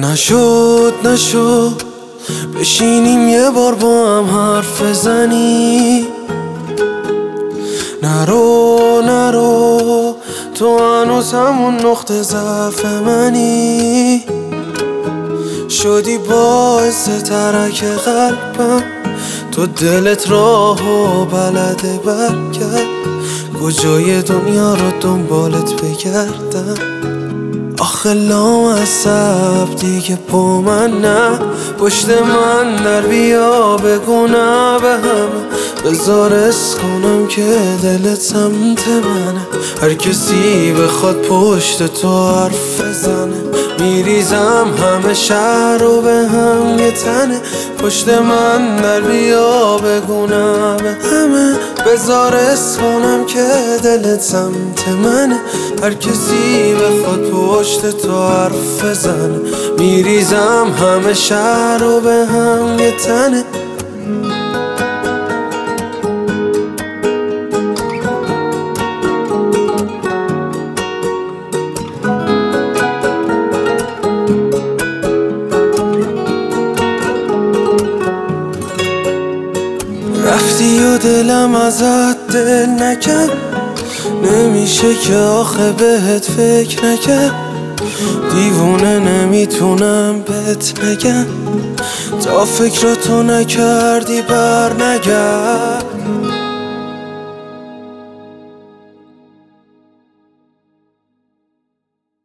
نشد بشینیم یه بار با هم حرف بزنی. نرو تو هنوز همون نقطه ضعف منی. شدی باعث ترک قلبم، تو دلت راهو بلده برگرد. کجای دنیا رو دنبالت بگردم؟ آخه لامصب دیگه با من نه، پشت من در بیا بگو نه به همه. بذار حس کنم که دلت سمت منه. هر کسی بخواد پشت تو حرف بزنه، میریزم همه شهر رو به هم یه تنه. پشت من در بیا بگو نه به همه. بذار حس کنم که دلت سمت منه. هر کسی بخواد پشت تو حرف بزنه، میریزم همه شهر رو به هم یه تنه. رفتی و دلم ازت دل نکرد، نمیشه که آخه بهت فکر نکرد. دیوونه نمیتونم بهت نگم، تا فکراتو نکردی بر نگرد.